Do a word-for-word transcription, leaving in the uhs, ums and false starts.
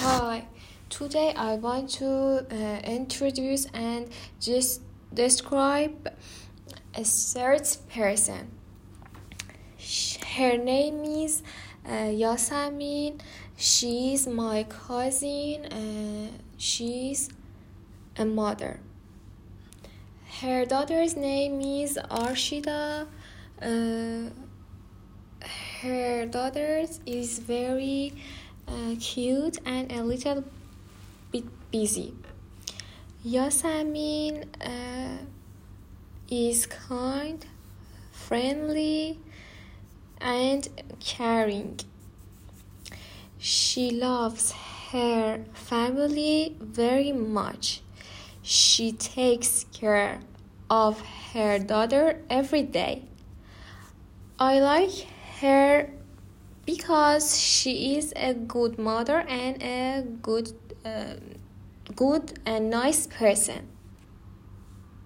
Hi, today I want to uh, introduce and just describe a third person. Sh- Her name is uh, Yasamin. She's my cousin. Uh, she's a mother. Her daughter's name is Arshida. Uh, her daughter is very uh, cute and a little bit busy. Yasamin uh, is kind, friendly, and caring. She loves her family very much. She takes care of her daughter every day. I like her because she is a good mother and a good, uh, good and nice person.